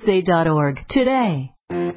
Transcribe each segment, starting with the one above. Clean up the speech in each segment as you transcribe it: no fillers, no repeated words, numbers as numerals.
USA.org today.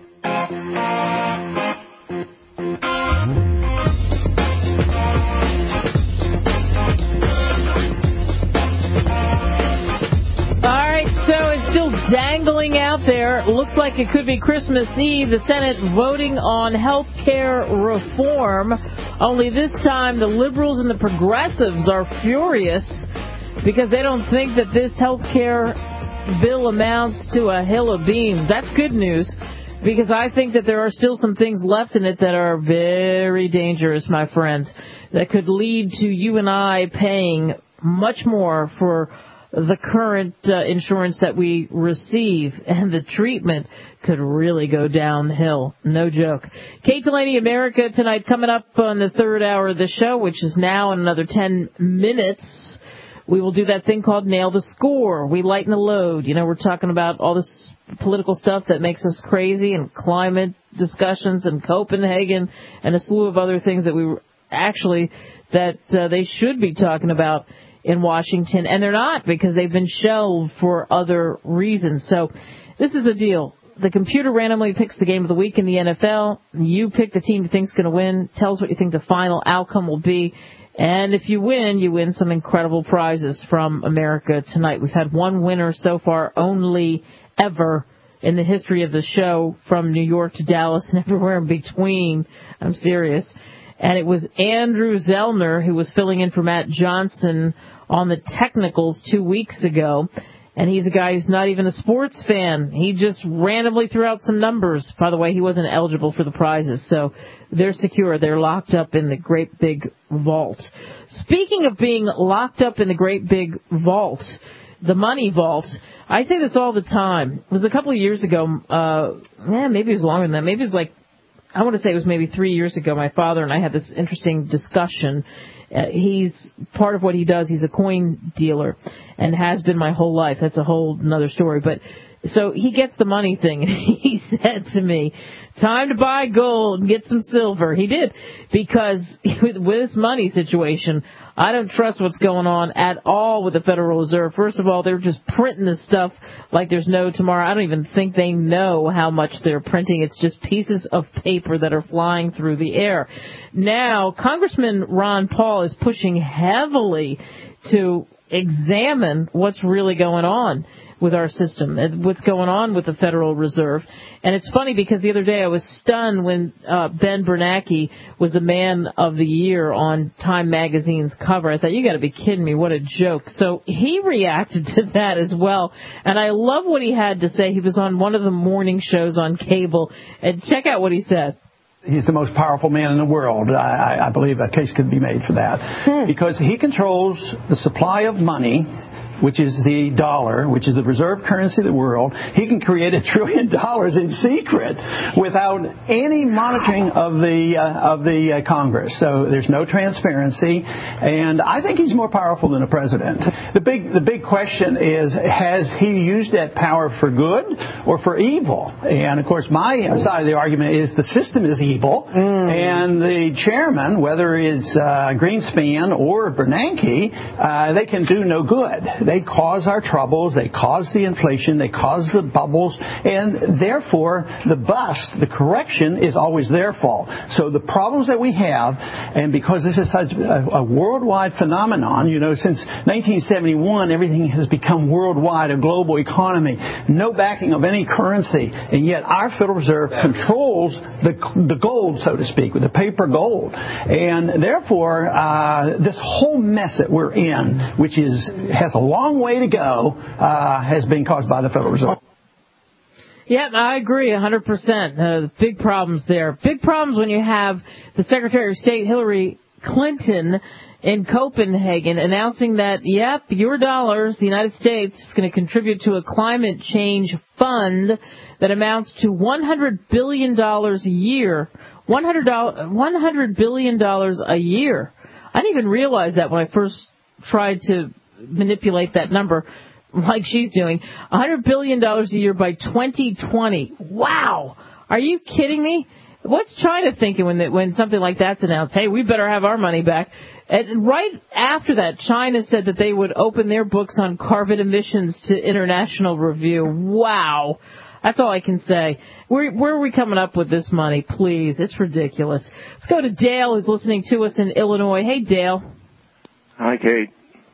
Dangling out there. Looks like it could be Christmas Eve. The Senate voting on health care reform. Only this time the liberals and the progressives are furious because they don't think that this health care bill amounts to a hill of beans. That's good news because I think that there are still some things left in it that are very dangerous, my friends, that could lead to you and I paying much more for the current insurance that we receive, and the treatment could really go downhill. No joke. Kate Delaney, America Tonight, coming up on the third hour of the show, which is now in another 10 minutes. We will do that thing called Nail the Score. We lighten the load. You know, we're talking about all this political stuff that makes us crazy, and climate discussions, and Copenhagen, and a slew of other things that they should be talking about in Washington, and they're not because they've been shelved for other reasons. So this is the deal. The computer randomly picks the game of the week in the NFL. You pick the team you think is going to win. Tell us what you think the final outcome will be. And if you win some incredible prizes from America Tonight. We've had one winner so far, only ever in the history of the show, from New York to Dallas and everywhere in between. I'm serious. And it was Andrew Zellner who was filling in for Matt Johnson on the technicals 2 weeks ago. And he's a guy who's not even a sports fan. He just randomly threw out some numbers. By the way, he wasn't eligible for the prizes. So they're secure. They're locked up in the great big vault. Speaking of being locked up in the great big vault, the money vault, I say this all the time. It was a couple of years ago. Maybe it was longer than that. Maybe it was I want to say it was maybe 3 years ago. My father and I had this interesting discussion. He's part of what he does. He's a coin dealer and has been my whole life. That's a whole another story. But so he gets the money thing, and he said to me, time to buy gold and get some silver. He did, because with this money situation, I don't trust what's going on at all with the Federal Reserve. First of all, they're just printing this stuff like there's no tomorrow. I don't even think they know how much they're printing. It's just pieces of paper that are flying through the air. Now, Congressman Ron Paul is pushing heavily to examine what's really going on with our system and what's going on with the Federal Reserve. And it's funny because the other day I was stunned when Ben Bernanke was the Man of the Year on Time Magazine's cover. I thought, you got to be kidding me. What a joke. So he reacted to that as well. And I love what he had to say. He was on one of the morning shows on cable. And check out what he said. He's the most powerful man in the world. I believe a case could be made for that. Because he controls the supply of money, which is the dollar, which is the reserve currency of the world. He can create $1 trillion in secret without any monitoring of the Congress. So there's no transparency, and I think he's more powerful than a president. The big question is, has he used that power for good or for evil? And of course, my side of the argument is the system is evil, and the chairman, whether it's Greenspan or Bernanke, they can do no good. They cause our troubles, they cause the inflation, they cause the bubbles, and therefore the correction is always their fault. So the problems that we have, and because this is such a worldwide phenomenon, since 1971 everything has become worldwide, a global economy, no backing of any currency, and yet our Federal Reserve controls the gold, so to speak, with the paper gold. And therefore, this whole mess that we're in, which has a long way to go, has been caused by the Federal Reserve. Yeah, I agree 100%. Big problems there. Big problems when you have the Secretary of State, Hillary Clinton, in Copenhagen announcing that, your dollars, the United States, is going to contribute to a climate change fund that amounts to $100 billion a year. $100 billion a year. I didn't even realize that when I first tried to manipulate that number like she's doing. $100 billion a year by 2020. Wow. Are you kidding me? What's China thinking when something like that's announced? Hey, we better have our money back. And right after that, China said that they would open their books on carbon emissions to international review. Wow. That's all I can say. Where are we coming up with this money? Please, it's ridiculous. Let's go to Dale, who's listening to us in Illinois. Hey, Dale. Hi, Kate.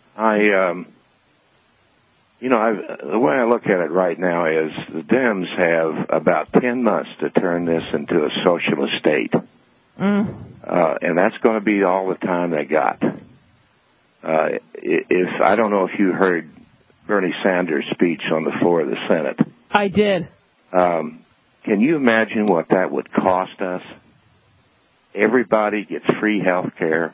The way I look at it right now is the Dems have about 10 months to turn this into a socialist state. And that's going to be all the time they got. I don't know if you heard Bernie Sanders' speech on the floor of the Senate. I did. Can you imagine what that would cost us? Everybody gets free health care.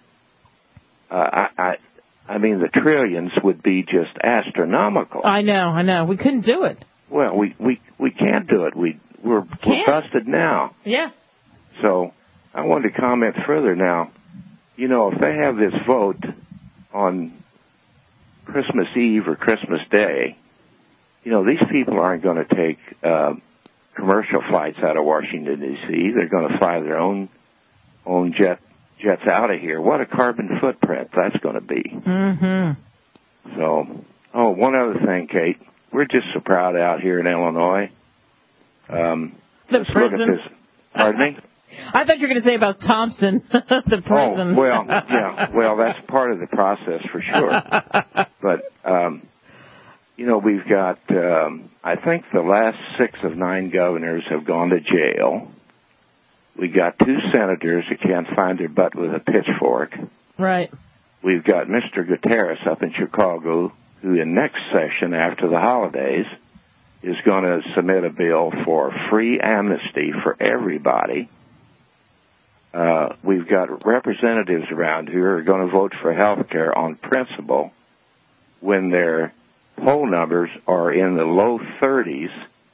I mean, the trillions would be just astronomical. I know. We couldn't do it. Well, we can't do it. We're busted now. Yeah. So I wanted to comment further now. If they have this vote on Christmas Eve or Christmas Day, these people aren't going to take commercial flights out of Washington, D.C. They're going to fly their own jets out of here. What a carbon footprint that's going to be. Mm-hmm. So, one other thing, Kate. We're just so proud out here in Illinois. Let's look at this. Pardon me? I thought you were going to say about Thompson, the prison. Oh, well, yeah. Well, that's part of the process for sure. But, we've got, I think the last 6 of 9 governors have gone to jail. We got 2 senators that can't find their butt with a pitchfork. Right. We've got Mr. Guterres up in Chicago, who in next session after the holidays is going to submit a bill for free amnesty for everybody. We've got representatives around here who are going to vote for health care on principle when their poll numbers are in the low 30s.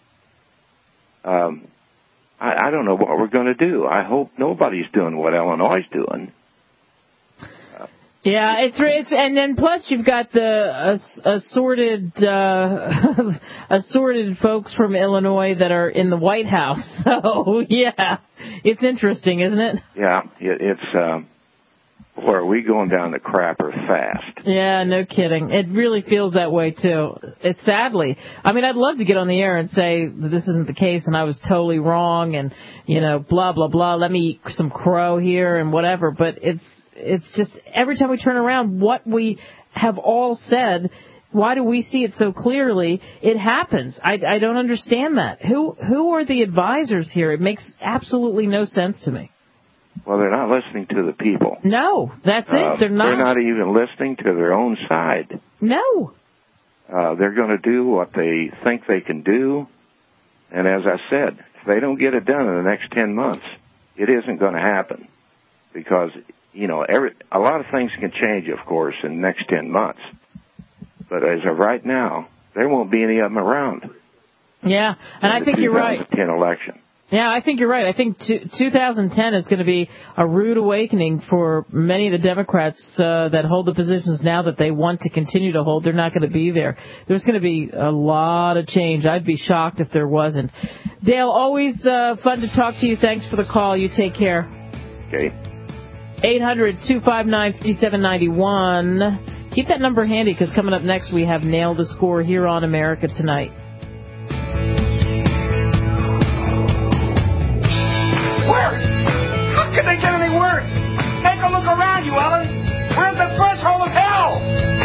I don't know what we're going to do. I hope nobody's doing what Illinois is doing. Yeah, it's and then plus you've got the assorted folks from Illinois that are in the White House. So yeah, it's interesting, isn't it? Yeah, it's. Boy, are we going down the crapper fast? Yeah, no kidding. It really feels that way too. It's sadly. I mean, I'd love to get on the air and say this isn't the case and I was totally wrong and blah blah blah. Let me eat some crow here and whatever. But it's just every time we turn around, what we have all said, why do we see it so clearly? It happens. I don't understand that. Who are the advisors here? It makes absolutely no sense to me. Well, they're not listening to the people. No, that's it. They're not. They're not even listening to their own side. No. They're going to do what they think they can do. And as I said, if they don't get it done in the next 10 months, it isn't going to happen. Because, a lot of things can change, of course, in the next 10 months. But as of right now, there won't be any of them around. Yeah, and I think you're right. 2010 election. Yeah, I think you're right. I think 2010 is going to be a rude awakening for many of the Democrats that hold the positions now that they want to continue to hold. They're not going to be there. There's going to be a lot of change. I'd be shocked if there wasn't. Dale, always fun to talk to you. Thanks for the call. You take care. Okay. 800-259-5791. Keep that number handy because coming up next we have Nail the Score here on America Tonight. Worse? How could they get any worse? Take a look around you, Ellen. We're at the threshold of hell.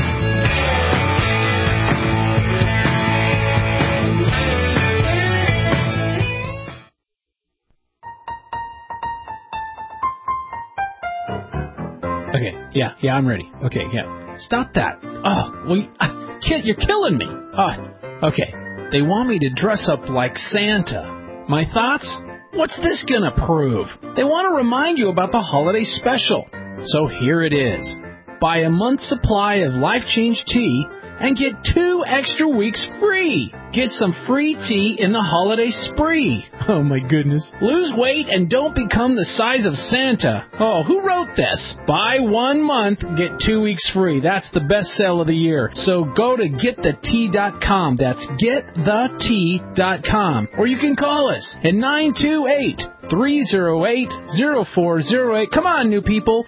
Okay, yeah, I'm ready. Okay, yeah. Stop that. Oh, well, you're killing me. Okay. They want me to dress up like Santa. My thoughts? What's this gonna prove? They want to remind you about the holiday special. So here it is. Buy a month's supply of Life Change tea and get 2 extra weeks free. Get some free tea in the holiday spree. Oh my goodness. Lose weight and don't become the size of Santa. Oh, who wrote this? Buy 1 month, get 2 weeks free. That's the best sale of the year. So go to getthetea.com. That's getthetea.com. Or you can call us at 928 928-308-0408. Come on, new people.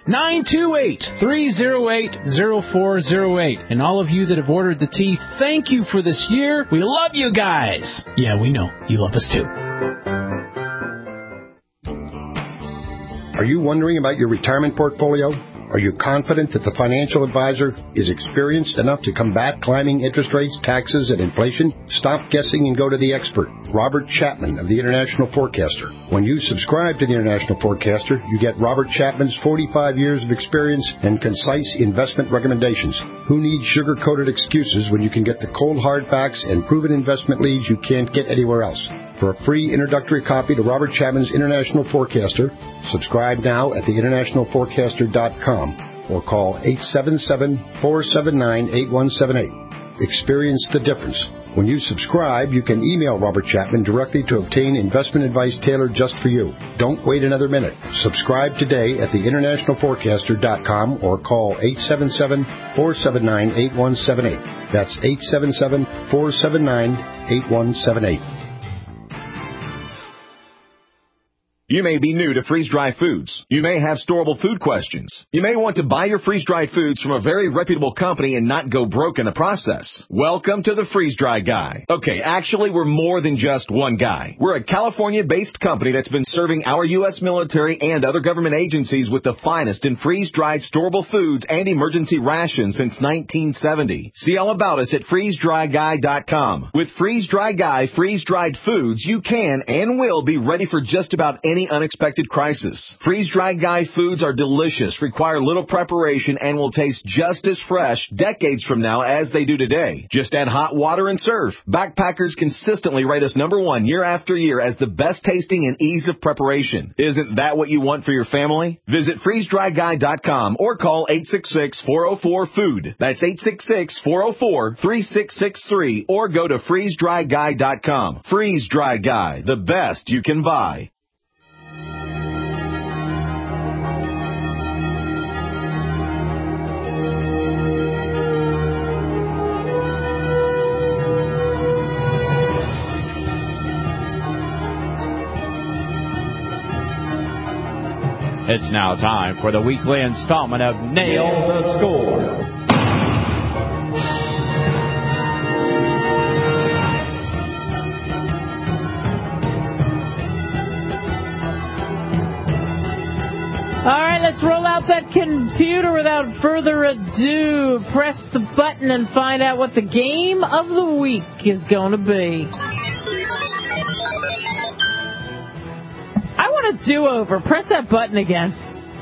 928-308-0408. And all of you that have ordered the tea, thank you for this year. We love you guys. Yeah, we know. You love us too. Are you wondering about your retirement portfolio? Are you confident that the financial advisor is experienced enough to combat climbing interest rates, taxes, and inflation? Stop guessing and go to the expert, Robert Chapman of the International Forecaster. When you subscribe to the International Forecaster, you get Robert Chapman's 45 years of experience and concise investment recommendations. Who needs sugar-coated excuses when you can get the cold hard facts and proven investment leads you can't get anywhere else? For a free introductory copy to Robert Chapman's International Forecaster, subscribe now at theInternationalForecaster.com or call 877-479-8178. Experience the difference. When you subscribe, you can email Robert Chapman directly to obtain investment advice tailored just for you. Don't wait another minute. Subscribe today at theInternationalForecaster.com or call 877-479-8178. That's 877-479-8178. You may be new to freeze-dried foods. You may have storable food questions. You may want to buy your freeze-dried foods from a very reputable company and not go broke in the process. Welcome to the Freeze-Dry Guy. Okay, actually, we're more than just one guy. We're a California-based company that's been serving our U.S. military and other government agencies with the finest in freeze-dried storable foods and emergency rations since 1970. See all about us at freezedryguy.com. With Freeze-Dry Guy freeze-dried foods, you can and will be ready for just about any unexpected crisis. Freeze-Dried Guy foods are delicious, require little preparation, and will taste just as fresh decades from now as they do today. Just add hot water and serve. Backpackers consistently rate us #1 year after year as the best tasting and ease of preparation. Isn't that what you want for your family? Visit freezedryguy.com or call 866-404-FOOD. That's 866-404-3663 or go to freezedryguy.com. Freeze-Dry Guy, the best you can buy. It's now time for the weekly installment of Nail the Score. All right, let's roll out that computer without further ado. Press the button and find out what the game of the week is going to be. I want a do-over. Press that button again.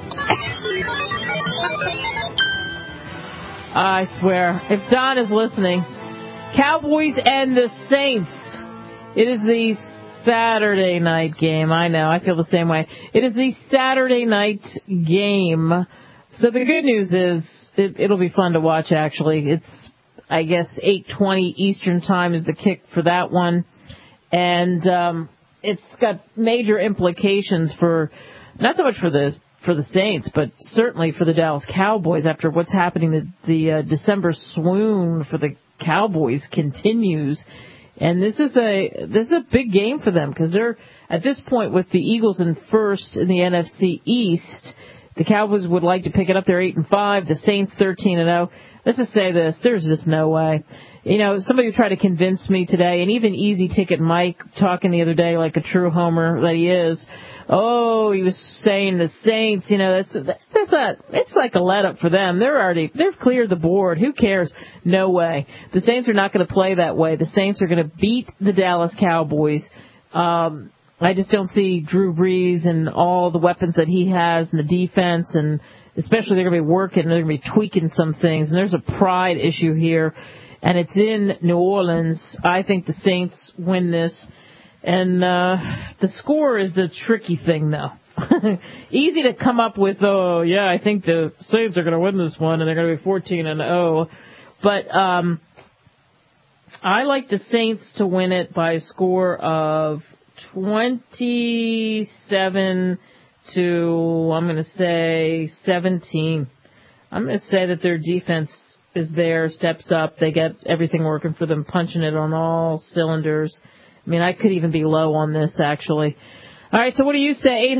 I swear, if Don is listening, Cowboys and the Saints. It is the Saturday night game. I know, I feel the same way. It is the Saturday night game. So the good news is it'll be fun to watch, actually. It's, I guess, 8:20 Eastern time is the kick for that one. And it's got major implications for, not so much for the Saints, but certainly for the Dallas Cowboys after what's happening. The December swoon for the Cowboys continues. And this is a big game for them because they're, at this point, with the Eagles in first in the NFC East. The Cowboys would like to pick it up. They're 8-5. The Saints 13-0. Let's just say this: there's just no way. You know, somebody tried to convince me today, and even Easy Ticket Mike talking the other day like a true homer that he is. Oh, he was saying the Saints. You know, that's not. It's like a let up for them. They've cleared the board. Who cares? No way. The Saints are not going to play that way. The Saints are going to beat the Dallas Cowboys. I just don't see Drew Brees and all the weapons that he has and the defense, and especially they're going to be working, they're going to be tweaking some things. And there's a pride issue here, and it's in New Orleans. I think the Saints win this. And the score is the tricky thing, though. Easy to come up with, oh, yeah, I think the Saints are going to win this one, and they're going to be 14-0. But I like the Saints to win it by a score of 27 to, I'm going to say, 17. I'm going to say that their defense is there, steps up. They get everything working for them, punching it on all cylinders. I mean, I could even be low on this, actually. All right, so what do you say?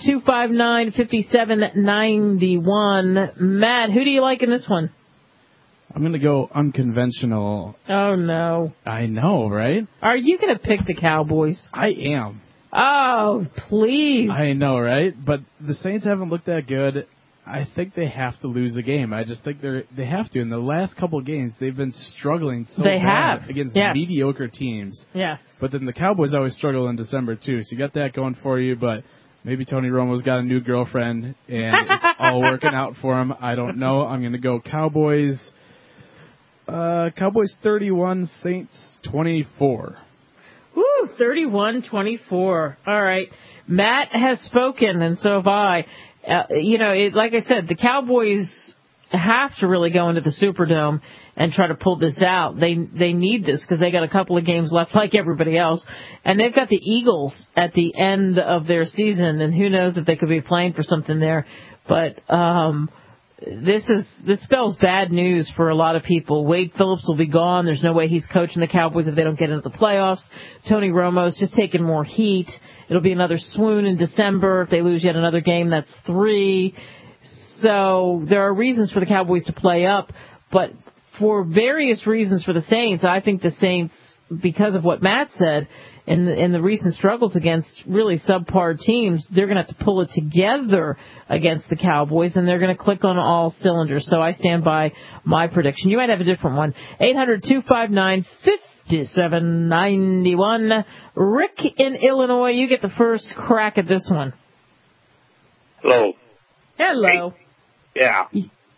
800-259-5791. Matt, who do you like in this one? I'm going to go unconventional. Oh, no. I know, right? Are you going to pick the Cowboys? I am. Oh, please. I know, right? But the Saints haven't looked that good. I think they have to lose the game. I just think they have to. In the last couple of games, they've been struggling bad against mediocre teams. Yes. But then the Cowboys always struggle in December, too. So you got that going for you, but maybe Tony Romo's got a new girlfriend, and it's all working out for him. I don't know. I'm going to go Cowboys. Cowboys 31, Saints 24. Woo, 31-24. All right. Matt has spoken, and so have I. Like I said, the Cowboys have to really go into the Superdome and try to pull this out. They need this because they got a couple of games left like everybody else. And they've got the Eagles at the end of their season, and who knows if they could be playing for something there. But this spells bad news for a lot of people. Wade Phillips will be gone. There's no way he's coaching the Cowboys if they don't get into the playoffs. Tony Romo's just taking more heat. It'll be another swoon in December. If they lose yet another game, that's 3. So there are reasons for the Cowboys to play up, but for various reasons for the Saints, I think the Saints, because of what Matt said, in the recent struggles against really subpar teams, they're going to have to pull it together against the Cowboys, and they're going to click on all cylinders. So I stand by my prediction. You might have a different one. 800-259-5791. Rick in Illinois, you get the first crack at this one. Hello. Hello. Yeah.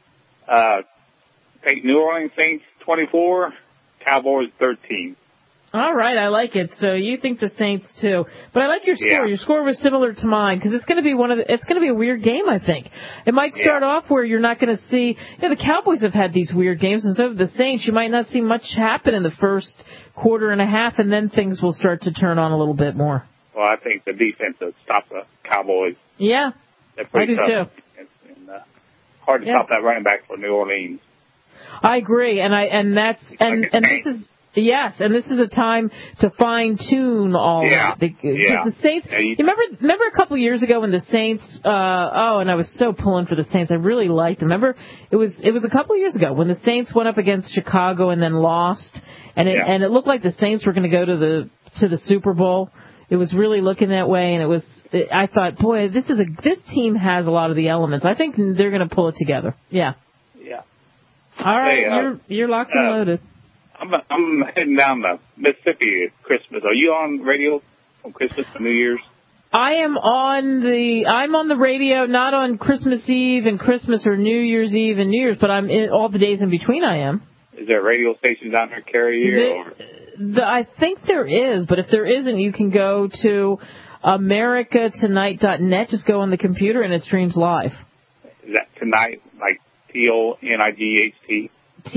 Take New Orleans Saints 24, Cowboys 13. All right, I like it. So you think the Saints too, but I like your score. Yeah. Your score was similar to mine because it's going to be it's going to be a weird game. I think it might start off where you're not going to see. The Cowboys have had these weird games, and so have the Saints. You might not see much happen in the first quarter and a half, and then things will start to turn on a little bit more. Well, I think the defense will stop the Cowboys. Yeah, I do too. And, hard to stop that running back for New Orleans. I agree, and this is. Yes, and this is a time to fine-tune all of it. The Saints, you remember a couple of years ago when the Saints, and I was so pulling for the Saints. I really liked them. Remember, it was a couple of years ago when the Saints went up against Chicago and then lost, and it looked like the Saints were going to go to the Super Bowl. It was really looking that way, and I thought, boy, this team has a lot of the elements. I think they're going to pull it together. Yeah. Yeah. All right, you're locked and loaded. I'm heading down to Mississippi at Christmas. Are you on radio on Christmas and New Year's? I'm on the radio, not on Christmas Eve and Christmas or New Year's Eve and New Year's, but I'm in all the days in between. I am. Is there a radio station down there carry you? I think there is, but if there isn't, you can go to americatonight.net. Just go on the computer and it streams live. Is that tonight, like TONIGHT?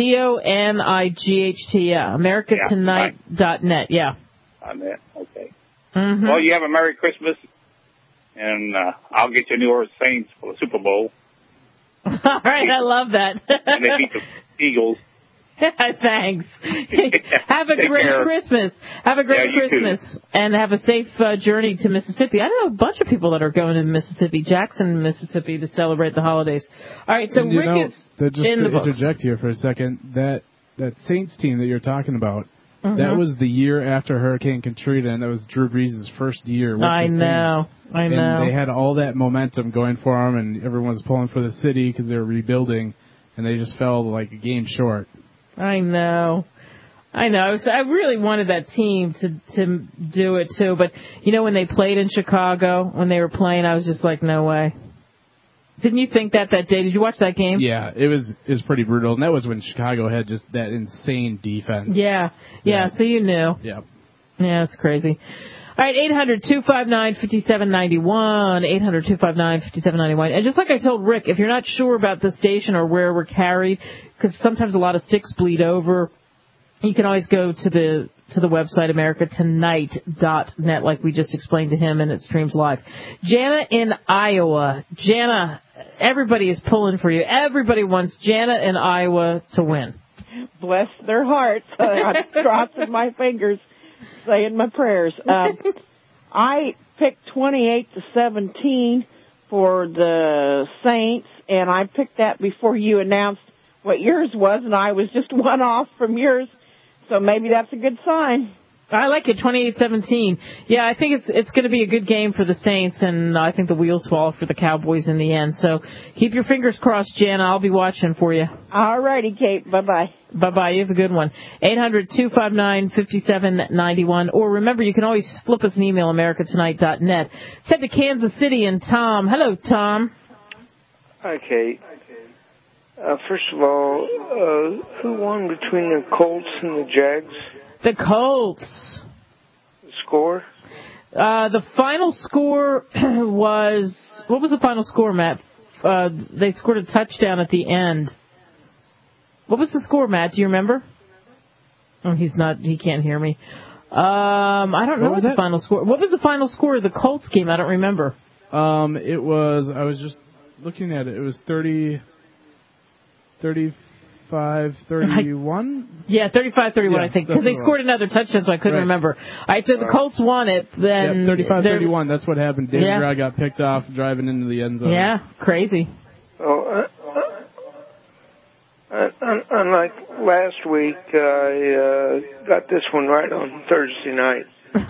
TONIGHT, yeah. americatonight.net, yeah. .net, okay. Mm-hmm. Well, you have a Merry Christmas, and I'll get you New Orleans Saints for the Super Bowl. All right, I love that. And they beat the Eagles. Thanks. Have a great Christmas. Have a great Christmas. Too. And have a safe journey to Mississippi. I know a bunch of people that are going to Mississippi, Jackson, Mississippi, to celebrate the holidays. All right, so Rick is in the books. Interject here for a second. That Saints team that you're talking about, that was the year after Hurricane Katrina, and that was Drew Brees' first year with the Saints. I know. And they had all that momentum going for them, and everyone was pulling for the city because they were rebuilding, and they just fell like a game short. I know. I really wanted that team to do it too, but when they played in Chicago, when they were playing, I was just like, no way. Didn't you think that day? Did you watch that game? Yeah, it was pretty brutal, and that was when Chicago had just that insane defense. Yeah. So you knew. Yeah. Yeah, it's crazy. All right, 800-259-5791, 800-259-5791. And just like I told Rick, if you're not sure about the station or where we're carried, because sometimes a lot of sticks bleed over, you can always go to the website, americatonight.net, like we just explained to him, and it streams live. Jana in Iowa. Jana, everybody is pulling for you. Everybody wants Jana in Iowa to win. Bless their hearts. I'm crossing my fingers, saying my prayers. I picked 28-17 for the Saints, and I picked that before you announced what yours was, and I was just one off from yours, so maybe that's a good sign. I like it, 28-17. Yeah, I think it's going to be a good game for the Saints, and I think the wheels fall for the Cowboys in the end. So keep your fingers crossed, Jen. I'll be watching for you. All righty, Kate. Bye-bye. Bye-bye. You have a good one. 800-259-5791. Or remember, you can always flip us an email, americatonight.net. Let's head to Kansas City and Tom. Hello, Tom. Hi, Kate. First of all, who won between the Colts and the Jags? The Colts. The score? The final score was... What was the final score, Matt? They scored a touchdown at the end. What was the score, Matt? Do you remember? Oh, he can't hear me. I don't know what the final score... What was the final score of the Colts game? I don't remember. I was just looking at it. It was 35-31? Yeah, 35-31, I think, because they scored another touchdown, so I couldn't remember. All right, so the Colts won it. Then 35-31, that's what happened. David Stroud got picked off driving into the end zone. Yeah, crazy. Oh, unlike last week, I got this one right on Thursday night.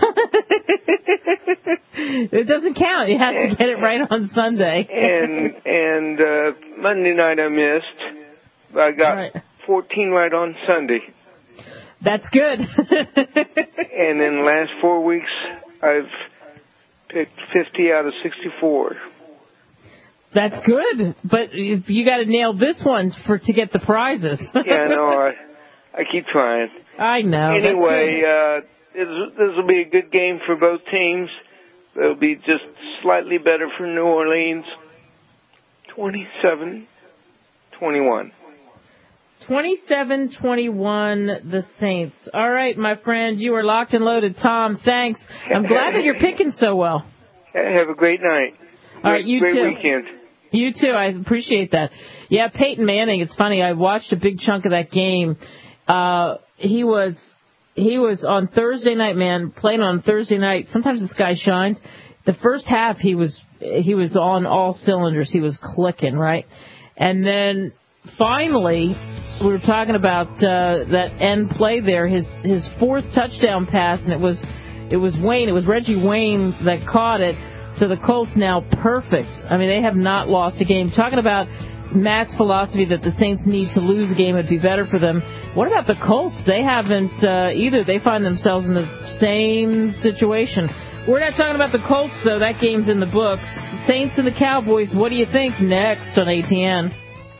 It doesn't count. You have to get it right on Sunday. and Monday night I missed. I got 14 right on Sunday. That's good. And in the last 4 weeks, I've picked 50 out of 64. That's good, but you got to nail this one to get the prizes. Yeah, I know. I keep trying. I know. Anyway, this will be a good game for both teams. It'll be just slightly better for New Orleans. 27-21. 27-21, the Saints. All right, my friend, you are locked and loaded. Tom, thanks. I'm glad that you're picking so well. Have a great night. All right, you great too. Weekend. You too. I appreciate that. Yeah, Peyton Manning. It's funny. I watched a big chunk of that game. He was on Thursday night, man, playing on Thursday night. Sometimes the sky shines. The first half, he was on all cylinders. He was clicking, right? And then finally, we were talking about that end play there, his fourth touchdown pass, and it was Reggie Wayne that caught it. So the Colts now perfect. I mean, they have not lost a game. Talking about Matt's philosophy that the Saints need to lose a game, it'd be better for them. What about the Colts? They haven't either. They find themselves in the same situation. We're not talking about the Colts, though. That game's in the books. Saints and the Cowboys, what do you think next on ATN?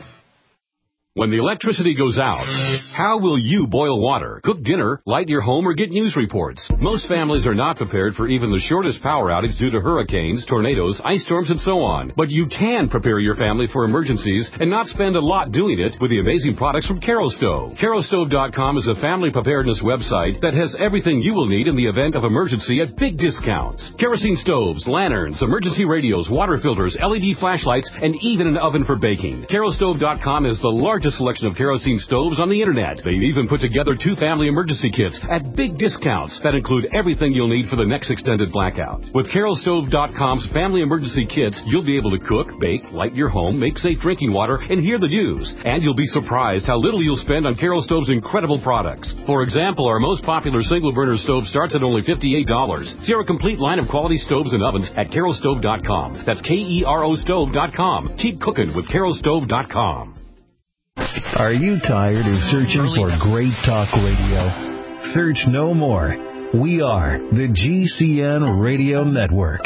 When the electricity goes out, how will you boil water, cook dinner, light your home, or get news reports? Most families are not prepared for even the shortest power outage due to hurricanes, tornadoes, ice storms, and so on. But you can prepare your family for emergencies and not spend a lot doing it with the amazing products from Kerostove. Kerostove.com is a family preparedness website that has everything you will need in the event of emergency at big discounts. Kerosene stoves, lanterns, emergency radios, water filters, LED flashlights, and even an oven for baking. Kerostove.com is the largest selection of kerosene stoves on the internet. They've even put together 2 family emergency kits at big discounts that include everything you'll need for the next extended blackout. With Kerostove.com's family emergency kits, you'll be able to cook, bake, light your home, make safe drinking water, and hear the news. And you'll be surprised how little you'll spend on Kerostove's incredible products. For example, our most popular single burner stove starts at only $58. See our complete line of quality stoves and ovens at Kerostove.com. That's K-E-R-O Stove.com. Keep cooking with Kerostove.com. Are you tired of searching for great talk radio? Search no more. We are the GCN Radio Network.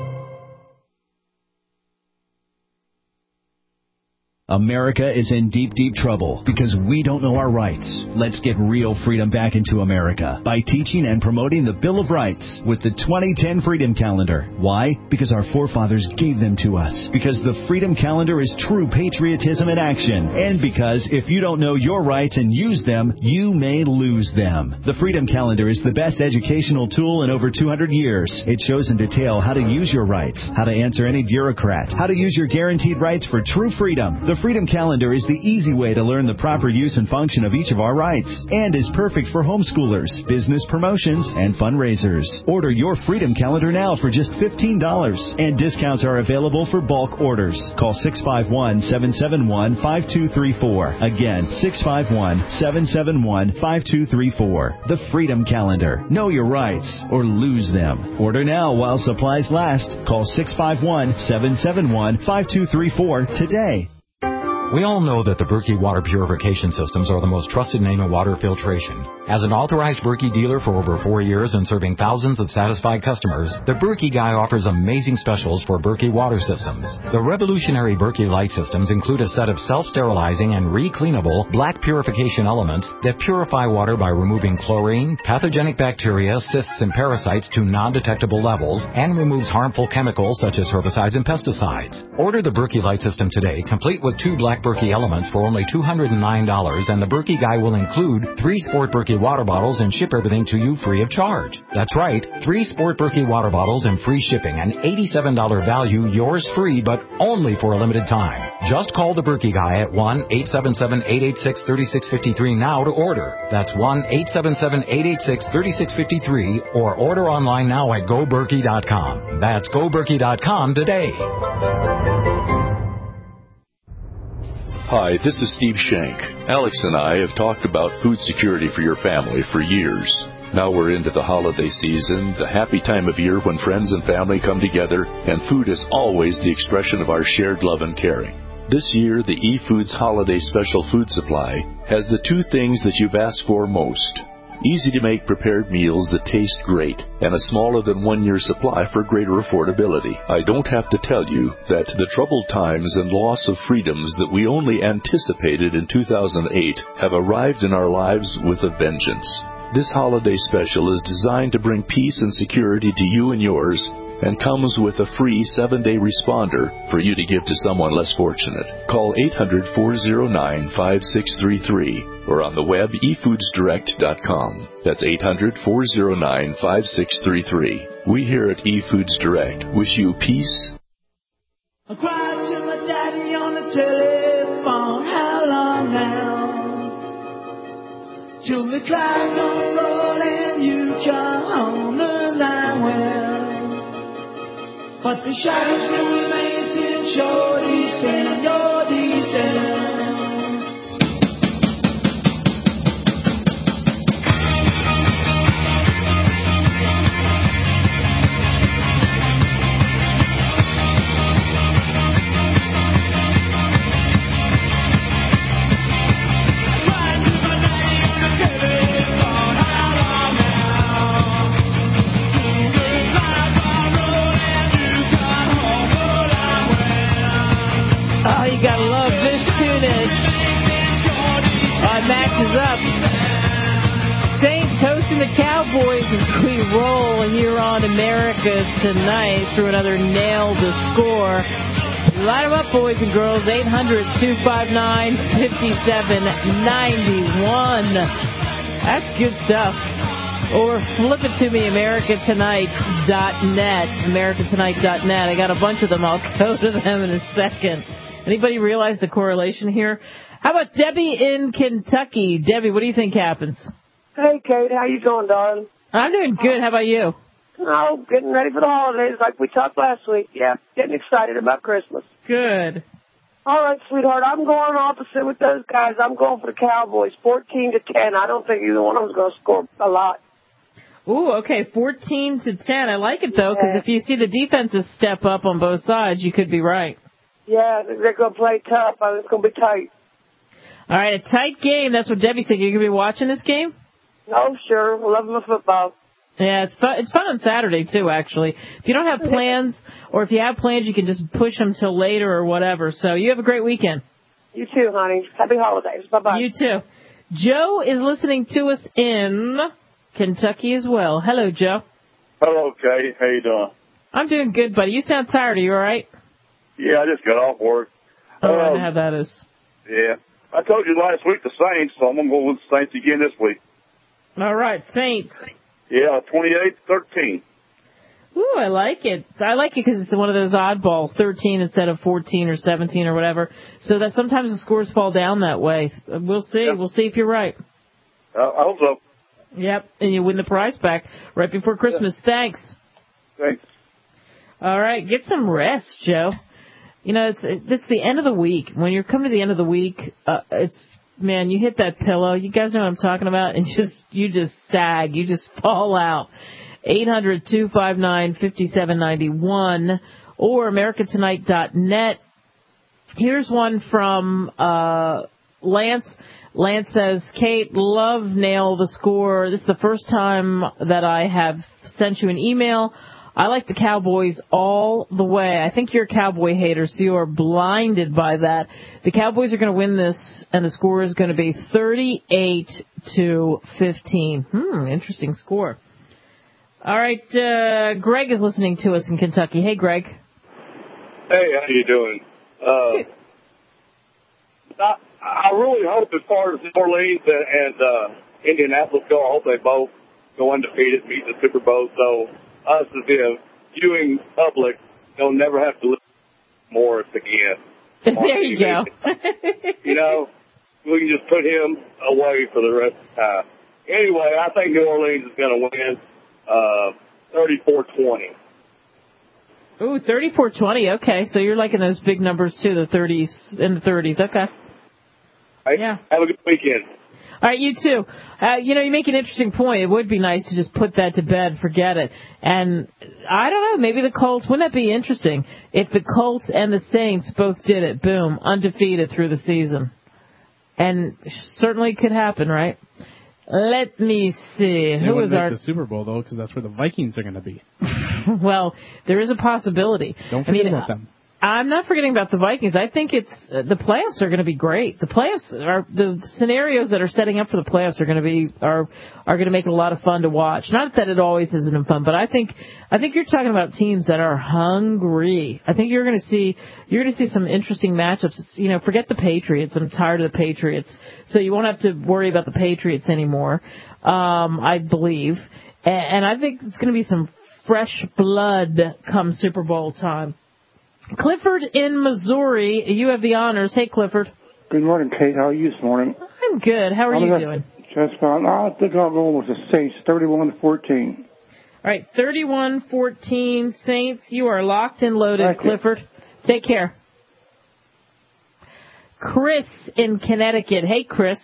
America is in deep, deep trouble because we don't know our rights. Let's get real freedom back into America by teaching and promoting the Bill of Rights with the 2010 Freedom Calendar. Why? Because our forefathers gave them to us. Because the Freedom Calendar is true patriotism in action. And because if you don't know your rights and use them, you may lose them. The Freedom Calendar is the best educational tool in over 200 years. It shows in detail how to use your rights, how to answer any bureaucrat, how to use your guaranteed rights for true freedom. The The Freedom Calendar is the easy way to learn the proper use and function of each of our rights and is perfect for homeschoolers, business promotions, and fundraisers. Order your Freedom Calendar now for just $15, and discounts are available for bulk orders. Call 651-771-5234. Again, 651-771-5234. The Freedom Calendar. Know your rights or lose them. Order now while supplies last. Call 651-771-5234 today. We all know that the Berkey water purification systems are the most trusted name in water filtration. As an authorized Berkey dealer for over 4 years and serving thousands of satisfied customers, the Berkey Guy offers amazing specials for Berkey water systems. The revolutionary Berkey light systems include a set of self-sterilizing and re-cleanable black purification elements that purify water by removing chlorine, pathogenic bacteria, cysts, and parasites to non-detectable levels and removes harmful chemicals such as herbicides and pesticides. Order the Berkey light system today, complete with 2 black Berkey elements for only $209, and the Berkey Guy will include 3 Sport Berkey water bottles and ship everything to you free of charge. That's right, 3 Sport Berkey water bottles and free shipping, an $87 value, yours free, but only for a limited time. Just call the Berkey Guy at 1-877-886-3653 now to order. That's 1-877-886-3653, or order online now at GoBerkey.com. That's GoBerkey.com today. Hi, this is Steve Shank. Alex and I have talked about food security for your family for years. Now we're into the holiday season, the happy time of year when friends and family come together, and food is always the expression of our shared love and caring. This year, the eFoods Holiday Special Food Supply has the 2 things that you've asked for most. Easy-to-make prepared meals that taste great, and a smaller than 1-year supply for greater affordability. I don't have to tell you that the troubled times and loss of freedoms that we only anticipated in 2008 have arrived in our lives with a vengeance. This holiday special is designed to bring peace and security to you and yours, and comes with a free 7-day responder for you to give to someone less fortunate. Call 800-409-5633 or on the web efoodsdirect.com. That's 800-409-5633. We here at eFoods Direct wish you peace. I cried to my daddy on the telephone, how long now? Till the clouds unroll and you come home the night well. But the shadow still remains in your descent. Oh, you gotta love this tunage. Matches up. Saints hosting the Cowboys as we roll here on America Tonight through another nail to score. Light them up, boys and girls. 800-259-5791. That's good stuff. Or flip it to me, americatonight.net. americatonight.net. I got a bunch of them. I'll go to them in a second. Anybody realize the correlation here? How about Debbie in Kentucky? Debbie, what do you think happens? Hey, Kate. How you doing, darling? I'm doing good. How about you? Oh, getting ready for the holidays like we talked last week. Yeah, getting excited about Christmas. Good. All right, sweetheart. I'm going opposite with those guys. I'm going for the Cowboys, 14-10. I don't think either one of them is going to score a lot. Ooh, okay, 14-10. I like it, though, because if you see the defenses step up on both sides, you could be right. Yeah, they're going to play tough. It's going to be tight. All right, a tight game. That's what Debbie said. You're going to be watching this game? Oh, sure. I love my football. Yeah, it's fun. It's fun on Saturday, too, actually. If you don't have plans, or if you have plans, you can just push them till later or whatever. So you have a great weekend. You too, honey. Happy holidays. Bye-bye. You too. Joe is listening to us in Kentucky as well. Hello, Joe. Hello, Kate. How you doing? I'm doing good, buddy. You sound tired. Are you all right? Yeah, I just got off work. Oh, I know how that is. Yeah. I told you last week the Saints, so I'm going to go with the Saints again this week. All right, Saints. Yeah, 28-13. Ooh, I like it. I like it because it's one of those oddballs, 13 instead of 14 or 17 or whatever. So that sometimes the scores fall down that way. We'll see. Yep. We'll see if you're right. I hope so. Yep, and you win the prize back right before Christmas. Yeah. Thanks. All right, get some rest, Joe. You know, it's the end of the week. When you're coming to the end of the week, man, you hit that pillow. You guys know what I'm talking about, and you just sag. You just fall out. 800-259-5791 or americatonight.net. Here's one from Lance. Lance says, Kate, love Nail the Score. This is the first time that I have sent you an email. I like the Cowboys all the way. I think you're a Cowboy hater, so you are blinded by that. The Cowboys are going to win this, and the score is going to be 38-15. Interesting score. All right, Greg is listening to us in Kentucky. Hey, Greg. Hey, how you doing? I really hope, as far as New Orleans and Indianapolis go, I hope they both go undefeated, meet the Super Bowl. So us as the viewing public don't never have to listen to Morris again. There you go. You know, we can just put him away for the rest of the time. Anyway, I think New Orleans is going to win 34-20. Ooh, 34-20. Okay, so you're liking those big numbers too, the 30s and the 30s. Okay. Right. Yeah. Have a good weekend. All right, you too. You know, you make an interesting point. It would be nice to just put that to bed, forget it. And I don't know, maybe the Colts, wouldn't that be interesting if the Colts and the Saints both did it, boom, undefeated through the season? And certainly could happen, right? Let me see. Who is our the Super Bowl though, because that's where the Vikings are going to be. Well, there is a possibility. Don't forget about them. I'm not forgetting about the Vikings. I think it's the playoffs are going to be great. The playoffs are the scenarios that are setting up for the playoffs are going to make it a lot of fun to watch. Not that it always isn't fun, but I think you're talking about teams that are hungry. I think you're going to see some interesting matchups. You know, forget the Patriots. I'm tired of the Patriots, so you won't have to worry about the Patriots anymore. I believe, and I think it's going to be some fresh blood come Super Bowl time. Clifford in Missouri, you have the honors. Hey, Clifford. Good morning, Kate. How are you this morning? I'm good. How are you doing? Just fine. I think I'll go with the Saints, 31-14. All right, 31-14, Saints. You are locked and loaded, Thank Clifford. You. Take care. Chris in Connecticut. Hey, Chris.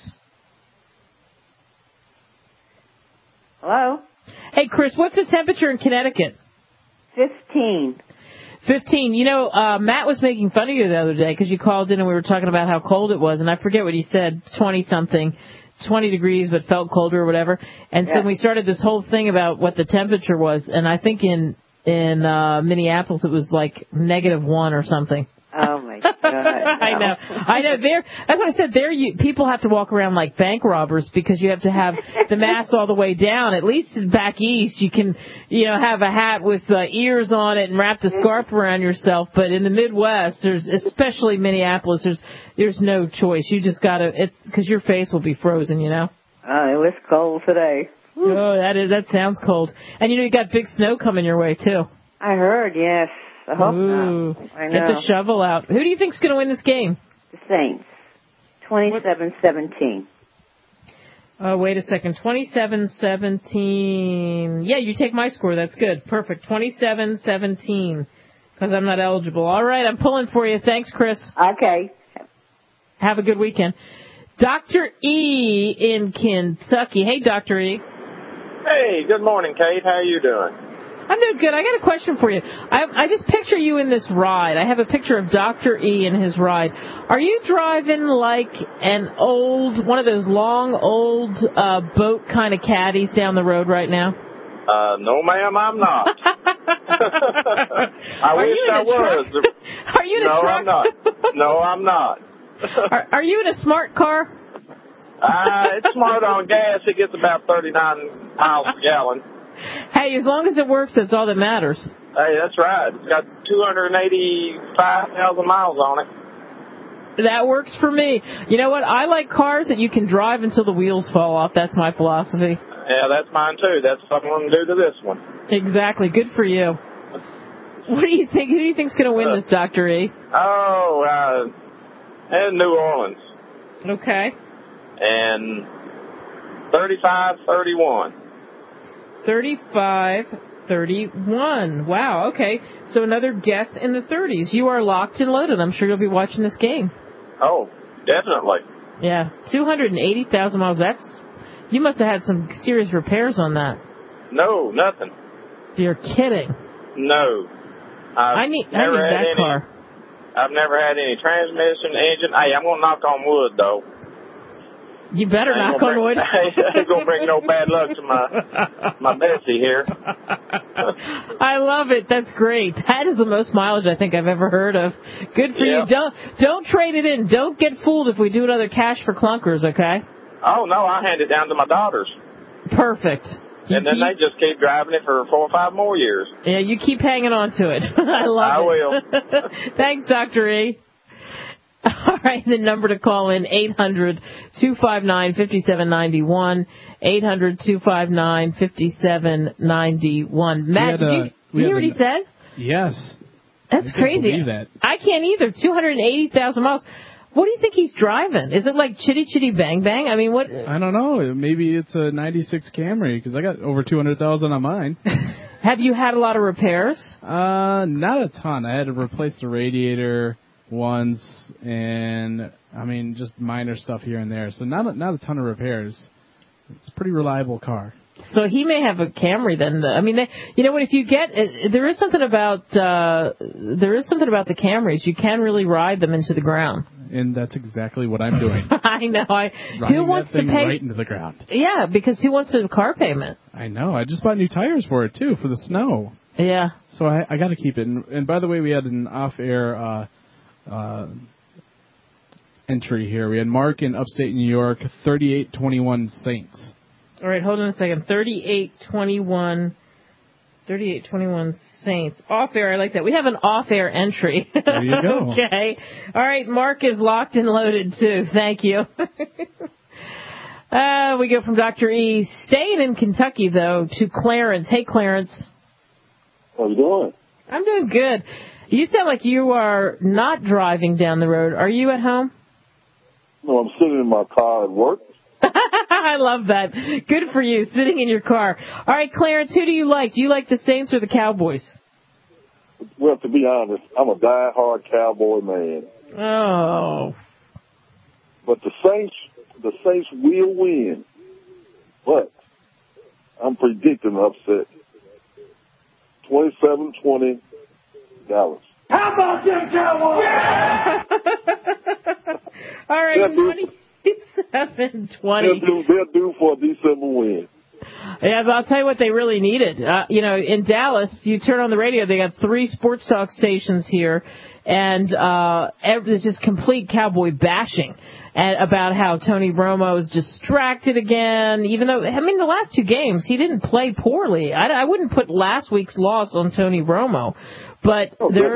Hello? Hey, Chris, what's the temperature in Connecticut? 15. 15. You know, Matt was making fun of you the other day because you called in and we were talking about how cold it was, and I forget what he said, 20-something, 20 degrees, but felt colder or whatever. And so we started this whole thing about what the temperature was, and I think in Minneapolis it was like -1 or something. Oh, my God. No. I know. That's what I said. People have to walk around like bank robbers because you have to have the mask all the way down. At least back east, you can, have a hat with ears on it and wrap the scarf around yourself. But in the Midwest, especially Minneapolis, there's no choice. You just gotta, because your face will be frozen, Oh, it was cold today. Oh, that sounds cold. And you got big snow coming your way too. I heard, yes. I hope not. I know. Get the shovel out. Who do you think's going to win this game? The Saints. 27-17. Oh, wait a second. 27-17. Yeah, you take my score. That's good. Perfect. 27-17. Because I'm not eligible. All right, I'm pulling for you. Thanks, Chris. Okay. Have a good weekend. Dr. E in Kentucky. Hey, Dr. E. Hey, good morning, Kate. How are you doing? I'm doing good. I got a question for you. I just picture you in this ride. I have a picture of Dr. E in his ride. Are you driving like one of those long, old boat kind of caddies down the road right now? No, ma'am, I'm not. I wish I was. Are you in a truck? I'm not. No, I'm not. Are you in a smart car? It's smart on gas. It gets about 39 miles per gallon. Hey, as long as it works, that's all that matters. Hey, that's right. It's got 285,000 miles on it. That works for me. You know what? I like cars that you can drive until the wheels fall off. That's my philosophy. Yeah, that's mine too. That's what I'm going to do to this one. Exactly. Good for you. What do you think? Who do you think's going to win this, Dr. E? And New Orleans. Okay. And 35-31. 35-31. Wow, okay. So another guess in the 30s. You are locked and loaded. I'm sure you'll be watching this game. Oh, definitely. Yeah, 280,000 miles. You must have had some serious repairs on that. No, nothing. You're kidding. No. I need that car. I've never had any transmission, engine. Hey, I'm going to knock on wood, though. You better knock on wood. I ain't going to bring no bad luck to my Betsy here. I love it. That's great. That is the most mileage I think I've ever heard of. Good for you. Don't trade it in. Don't get fooled if we do another cash for clunkers, okay? Oh, no, I hand it down to my daughters. Perfect. And then they just keep driving it for 4 or 5 more years. Yeah, you keep hanging on to it. I love it. I will. Thanks, Dr. E. All right, the number to call in, 800-259-5791, 800-259-5791. Matt, did you hear what he said? Yes. That's crazy. Believe that. I can't either. 280,000 miles. What do you think he's driving? Is it like Chitty Chitty Bang Bang? I mean, what? I don't know. Maybe it's a 96 Camry, because I got over 200,000 on mine. Have you had a lot of repairs? Not a ton. I had to replace the radiator once, and I mean, just minor stuff here and there. So not a ton of repairs. It's a pretty reliable car. So he may have a Camry then. I mean, you know what? If you get, there is something about the Camrys. You can really ride them into the ground. And that's exactly what I'm doing. I know. Who wants that thing to pay right into the ground? Yeah, because who wants a car payment? I know. I just bought new tires for it too, for the snow. Yeah. So I got to keep it. And by the way, we had an off-air entry here. We had Mark in upstate New York, 3821 Saints. All right, hold on a second. 3821 Saints. Off-air, I like that. We have an off-air entry. There you go. Okay. All right, Mark is locked and loaded, too. Thank you. We go from Dr. E. Staying in Kentucky, though, to Clarence. Hey, Clarence. How you doing? I'm doing good. You sound like you are not driving down the road. Are you at home? No, I'm sitting in my car at work. I love that. Good for you, sitting in your car. All right, Clarence, who do you like? Do you like the Saints or the Cowboys? Well, to be honest, I'm a diehard Cowboy man. Oh. But the Saints will win. But I'm predicting an upset. 27-20, Dallas. How about them Cowboys? All right, 27-20. They're due for a December win. Yeah, but I'll tell you what they really needed. In Dallas, you turn on the radio, they got 3 sports talk stations here, and it's just complete Cowboy bashing about how Tony Romo is distracted again, even though, I mean, the last 2 games, he didn't play poorly. I wouldn't put last week's loss on Tony Romo, but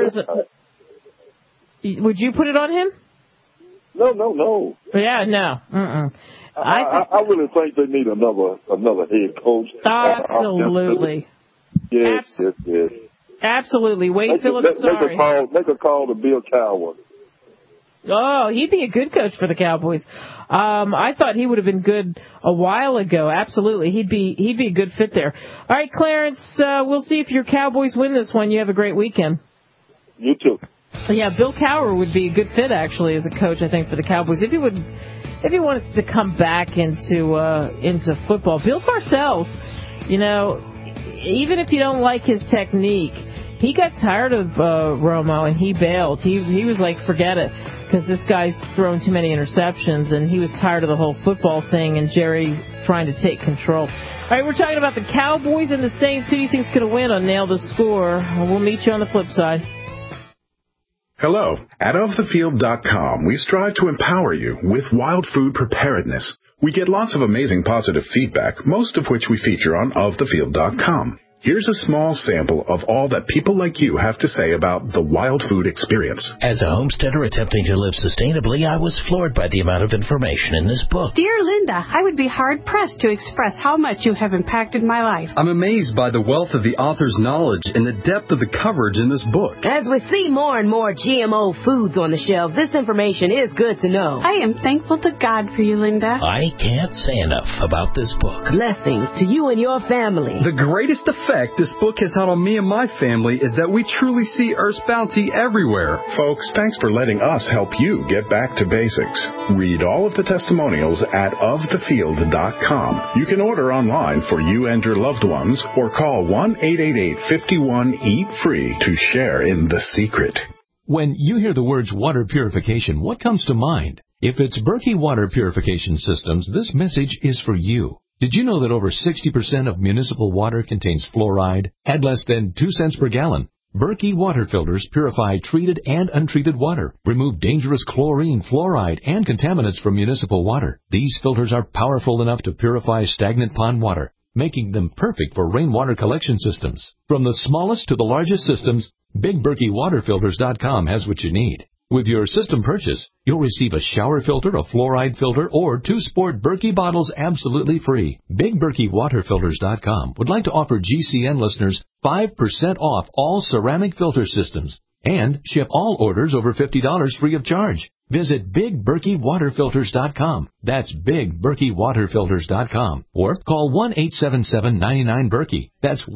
would you put it on him? No. Yeah, no. Mm-mm. I really think they need another head coach. Absolutely. Yes. Absolutely. Wade Phillips, sorry. Make a call to Bill Cowher. Oh, he'd be a good coach for the Cowboys. I thought he would have been good a while ago. Absolutely. He'd be a good fit there. All right, Clarence, we'll see if your Cowboys win this one. You have a great weekend. You too. Yeah, Bill Cowher would be a good fit, actually, as a coach, I think, for the Cowboys. If he wants to come back into football. Bill Parcells, even if you don't like his technique, he got tired of Romo and he bailed. He was like, forget it, because this guy's thrown too many interceptions, and he was tired of the whole football thing and Jerry trying to take control. All right, we're talking about the Cowboys and the Saints. Who do you think's going to win on Nail the Score? We'll meet you on the flip side. Hello. At OfTheField.com, we strive to empower you with wild food preparedness. We get lots of amazing positive feedback, most of which we feature on OfTheField.com. Here's a small sample of all that people like you have to say about the Wild Food experience. As a homesteader attempting to live sustainably, I was floored by the amount of information in this book. Dear Linda, I would be hard-pressed to express how much you have impacted my life. I'm amazed by the wealth of the author's knowledge and the depth of the coverage in this book. As we see more and more GMO foods on the shelves, this information is good to know. I am thankful to God for you, Linda. I can't say enough about this book. Blessings to you and your family. The greatest effect this book has had on me and my family is that we truly see Earth's bounty everywhere. Folks, thanks for letting us help you get back to basics. Read all of the testimonials at ofthefield.com. You can order online for you and your loved ones or call 1-888-51-EAT-FREE to share in the secret. When you hear the words water purification, what comes to mind? If it's Berkey Water Purification Systems, this message is for you. Did you know that over 60% of municipal water contains fluoride at less than 2 cents per gallon? Berkey water filters purify treated and untreated water, remove dangerous chlorine, fluoride, and contaminants from municipal water. These filters are powerful enough to purify stagnant pond water, making them perfect for rainwater collection systems. From the smallest to the largest systems, BigBerkeyWaterFilters.com has what you need. With your system purchase, you'll receive a shower filter, a fluoride filter, or 2 sport Berkey bottles absolutely free. BigBerkeyWaterFilters.com would like to offer GCN listeners 5% off all ceramic filter systems and ship all orders over $50 free of charge. Visit BigBerkeyWaterFilters.com. That's BigBerkeyWaterFilters.com. Or call 1-877-99-BERKEY. That's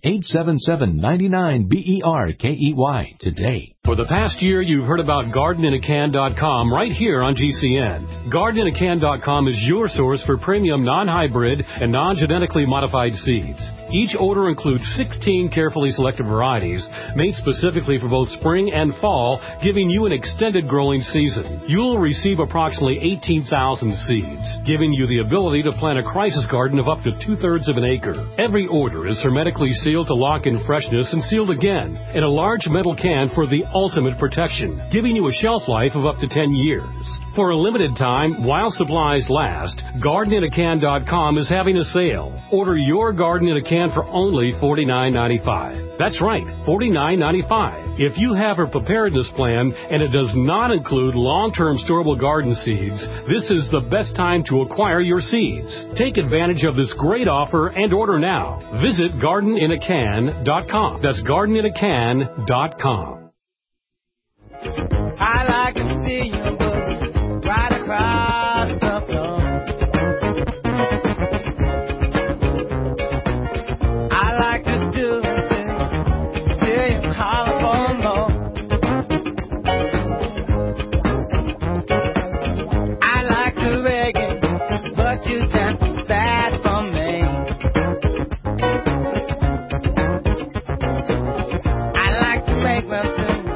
1-877-99-BERKEY today. For the past year, you've heard about GardenInACan.com right here on GCN. GardenInACan.com is your source for premium non-hybrid and non-genetically modified seeds. Each order includes 16 carefully selected varieties made specifically for both spring and fall, giving you an extended growing season. You'll receive approximately 18,000 seeds, giving you the ability to plant a crisis garden of up to 2/3 of an acre. Every order is hermetically sealed to lock in freshness and sealed again in a large metal can for the ultimate protection, giving you a shelf life of up to 10 years. For a limited time, while supplies last, GardenInACan.com is having a sale. Order your garden in a can for only $49.95. That's right, $49.95. If you have a preparedness plan and it does not include long-term storable garden seeds, this is the best time to acquire your seeds. Take advantage of this great offer and order now. Visit GardenInACan.com. That's GardenInACan.com. I like to see you look right across the floor. I like to do things till you holler for more. I like to reggae, but you dance bad for me. I like to make my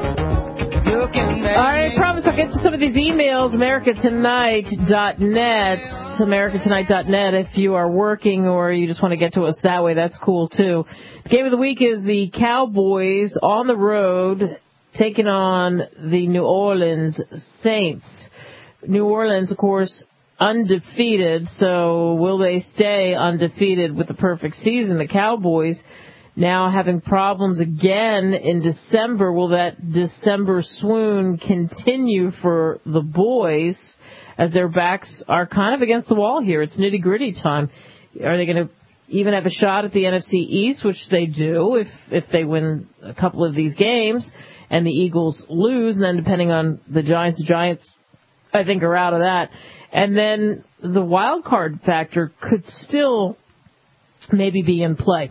all right, I promise I'll get to some of these emails. AmericaTonight.net. AmericaTonight.net. If you are working or you just want to get to us that way, that's cool too. The game of the week is the Cowboys on the road taking on the New Orleans Saints. New Orleans, of course, undefeated. So will they stay undefeated with the perfect season? The Cowboys now having problems again in December. Will that December swoon continue for the boys as their backs are kind of against the wall here? It's nitty-gritty time. Are they going to even have a shot at the NFC East, which they do if they win a couple of these games and the Eagles lose? And then depending on the Giants I think are out of that. And then the wild card factor could still maybe be in play.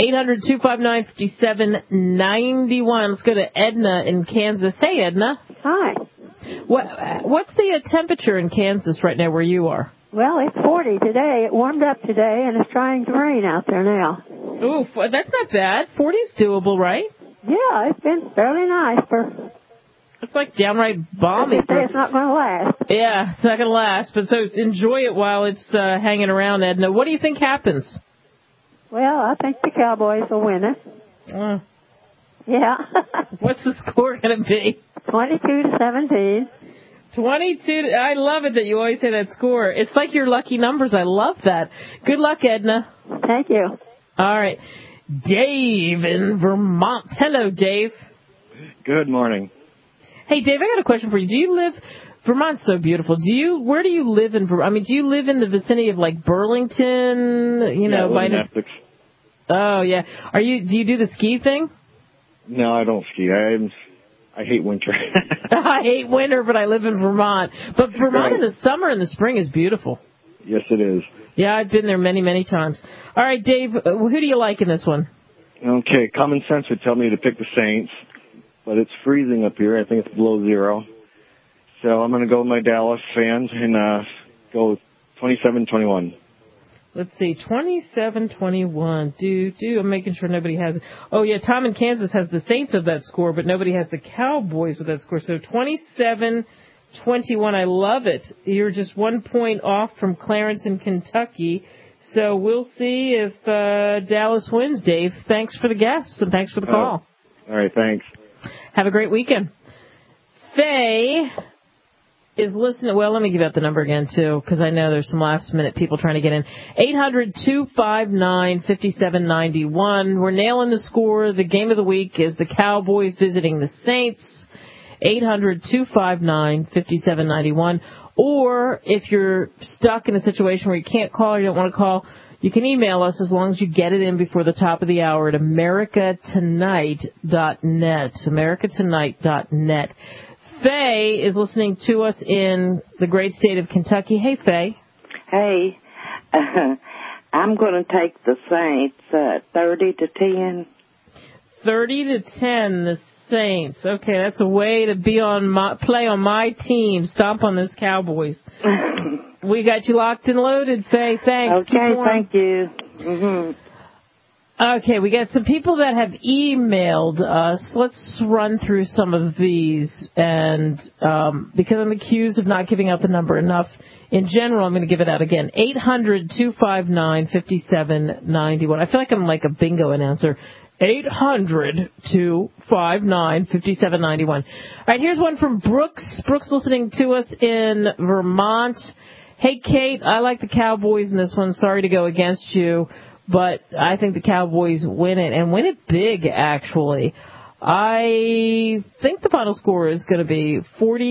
800-259-5791. Let's go to Edna in Kansas. Hey, Edna. Hi. What's the temperature in Kansas right now where you are? Well, it's 40 today. It warmed up today, and it's trying to rain out there now. Ooh, that's not bad. 40's doable, right? Yeah, it's been fairly nice for... It's like downright balmy. It's not going to last. Yeah, it's not going to last. But so enjoy it while it's hanging around, Edna. What do you think happens? Well, I think the Cowboys will win it. Yeah. What's the score going to be? 22-17. 22. I love it that you always say that score. It's like your lucky numbers. I love that. Good luck, Edna. Thank you. All right. Dave in Vermont. Hello, Dave. Good morning. Hey, Dave, I got a question for you. Do you live... Vermont's so beautiful. Where do you live in Vermont? I mean, do you live in the vicinity of, like, Burlington? By Essex. Oh, yeah. Do you do the ski thing? No, I don't ski. I hate winter. I hate winter, but I live in Vermont. But Vermont in the summer and the spring is beautiful. Yes, it is. Yeah, I've been there many, many times. All right, Dave, who do you like in this one? Okay, common sense would tell me to pick the Saints, but it's freezing up here. I think it's below zero. So I'm going to go with my Dallas fans and go 27-21. Let's see, 27-21. I'm making sure nobody has it. Oh, yeah, Tom in Kansas has the Saints of that score, but nobody has the Cowboys with that score. So 27-21, I love it. You're just 1 point off from Clarence in Kentucky. So we'll see if Dallas wins, Dave. Thanks for the guess, and thanks for the call. All right, thanks. Have a great weekend. Faye is listening. Well, let me give out the number again, too, because I know there's some last-minute people trying to get in. 800-259-5791. We're nailing the score. The game of the week is the Cowboys visiting the Saints. 800-259-5791. Or if you're stuck in a situation where you can't call or you don't want to call, you can email us as long as you get it in before the top of the hour at americatonight.net. americatonight.net. Faye is listening to us in the great state of Kentucky. Hey, Faye. Hey. I'm going to take the Saints 30-10. 30-10, the Saints. Okay, that's a way to play on my team. Stomp on those Cowboys. We got you locked and loaded, Faye. Thanks. Okay, thank you. Mm-hmm. Okay, we got some people that have emailed us. Let's run through some of these. And because I'm accused of not giving out the number enough, in general, I'm going to give it out again. 800-259-5791. I feel like I'm like a bingo announcer. 800-259-5791. All right, here's one from Brooks. Brooks listening to us in Vermont. Hey, Kate, I like the Cowboys in this one. Sorry to go against you, but I think the Cowboys win it, and win it big, actually. I think the final score is going to be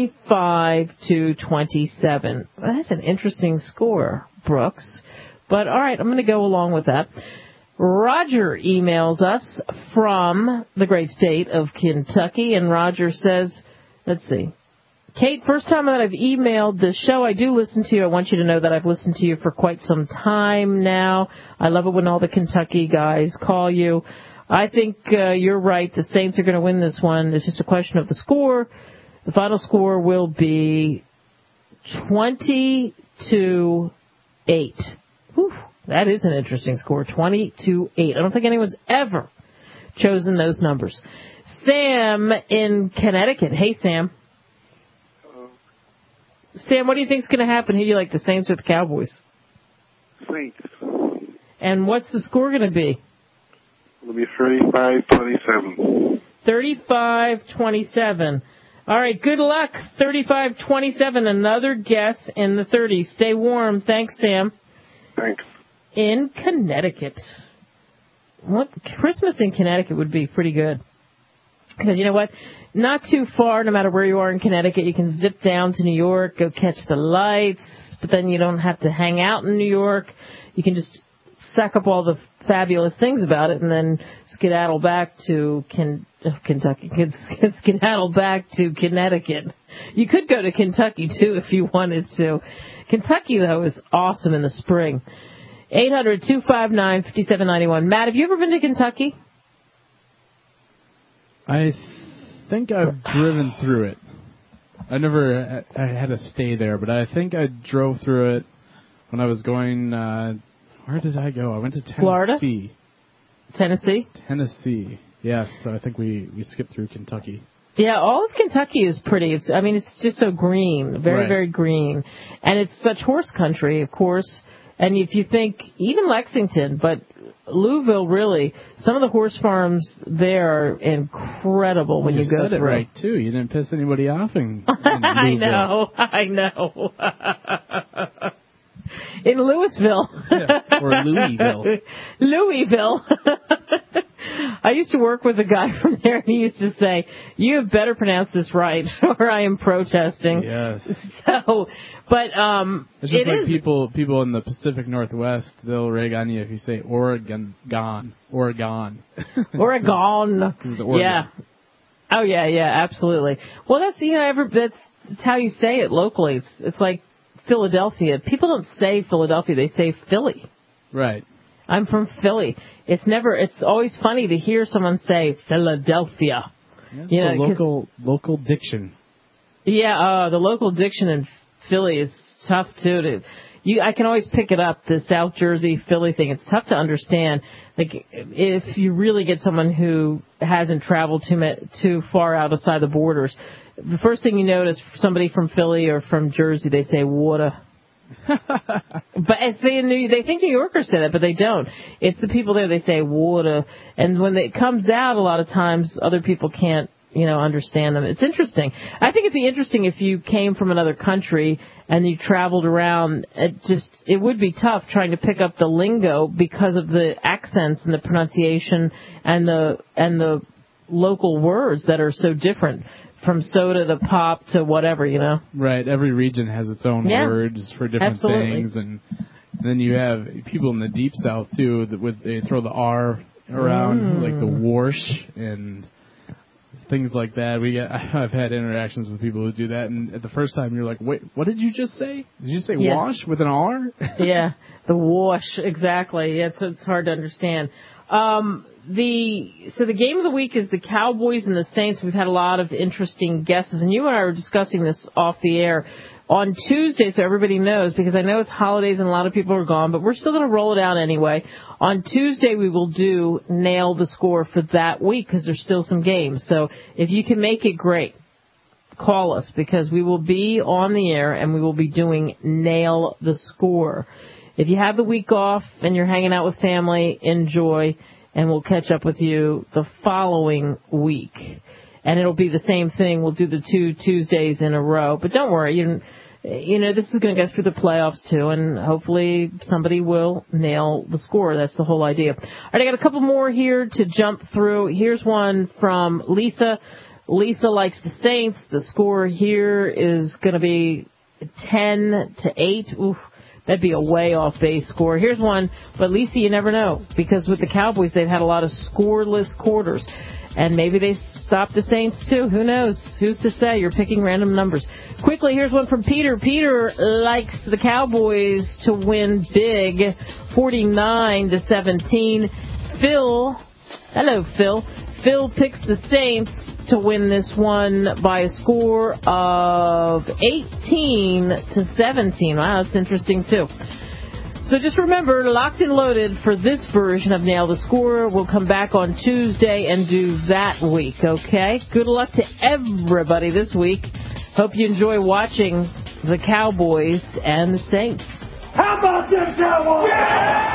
45-27. That's an interesting score, Brooks. But, all right, I'm going to go along with that. Roger emails us from the great state of Kentucky, and Roger says, let's see, Kate, first time that I've emailed the show, I do listen to you. I want you to know that I've listened to you for quite some time now. I love it when all the Kentucky guys call you. I think you're right. The Saints are going to win this one. It's just a question of the score. The final score will be 20-8. Whew, that is an interesting score, 20-8. I don't think anyone's ever chosen those numbers. Sam in Connecticut. Hey, Sam. Sam, what do you think is going to happen? Who do you like, the Saints or the Cowboys? Saints. And what's the score going to be? It'll be 35-27. 35-27. All right, good luck. 35-27, another guess in the 30s. Stay warm. Thanks, Sam. Thanks. In Connecticut. What Christmas in Connecticut would be pretty good. Because you know what? Not too far, no matter where you are in Connecticut. You can zip down to New York, go catch the lights, but then you don't have to hang out in New York. You can just suck up all the fabulous things about it and then skedaddle back to Kentucky. Skedaddle back to Connecticut. You could go to Kentucky, too, if you wanted to. Kentucky, though, is awesome in the spring. 800-259-5791. Matt, have you ever been to Kentucky? I think I've driven through it. I had to stay there, but I think I drove through it when I was going, where did I go? I went to Tennessee. Florida? Tennessee? Tennessee, yes. So I think we skipped through Kentucky. Yeah, all of Kentucky is pretty. It's just so green, very, very green. And it's such horse country, of course. And if you think, even Lexington, but Louisville, really, some of the horse farms there are incredible when you go through. You said it right, too. You didn't piss anybody off in I know. In Louisville. Yeah, or Louisville. Louisville. I used to work with a guy from there, and he used to say, "You have better pronounce this right, or I am protesting." Yes. So, but it's just like people in the Pacific Northwest, they'll rag on you if you say Oregon. Oregon. Oregon. Yeah. Oh yeah, absolutely. Well, that's that's how you say it locally. It's like Philadelphia. People don't say Philadelphia; they say Philly. Right. I'm from Philly. It's always funny to hear someone say Philadelphia. That's the local diction. Yeah, the local diction in Philly is tough too. I can always pick it up, the South Jersey Philly thing. It's tough to understand. Like, if you really get someone who hasn't traveled too far outside the borders, the first thing you notice, somebody from Philly or from Jersey, they say water. But they think New Yorkers say that, but they don't. It's the people there, they say water. And when it comes out, a lot of times, other people can't, understand them. It's interesting. I think it'd be interesting if you came from another country and you traveled around. It would be tough trying to pick up the lingo because of the accents and the pronunciation and the local words that are so different, from soda to pop to whatever, Right. Every region has its own words for different things, and then you have people in the deep south too they throw the R around, like the wash and things like that. I've had interactions with people who do that, and at the first time you're like, wait, what did you just say? Did you say wash with an R? Yeah, the wash, exactly. Yeah, it's hard to understand. The game of the week is the Cowboys and the Saints. We've had a lot of interesting guesses, and you and I were discussing this off the air on Tuesday, so everybody knows, because I know it's holidays and a lot of people are gone, but we're still going to roll it out anyway. On Tuesday, we will do Nail the Score for that week, because there's still some games. So if you can make it, great. Call us, because we will be on the air and we will be doing Nail the Score. If you have the week off and you're hanging out with family, enjoy, and we'll catch up with you the following week. And it'll be the same thing. We'll do the 2 Tuesdays in a row. But don't worry, this is going to go through the playoffs too, and hopefully somebody will nail the score. That's the whole idea. All right, I got a couple more here to jump through. Here's one from Lisa. Lisa likes the Saints. The score here is going to be 10-8. Oof. That'd be a way off base score. Here's one, but Lisa, you never know, because with the Cowboys, they've had a lot of scoreless quarters. And maybe they stop the Saints, too. Who knows? Who's to say? You're picking random numbers. Quickly, here's one from Peter. Peter likes the Cowboys to win big, 49-17. Phil, hello, Phil. Phil picks the Saints to win this one by a score of 18-17. Wow, that's interesting, too. So just remember, locked and loaded for this version of Nail the Score. We'll come back on Tuesday and do that week, okay? Good luck to everybody this week. Hope you enjoy watching the Cowboys and the Saints. How about them Cowboys? Yeah!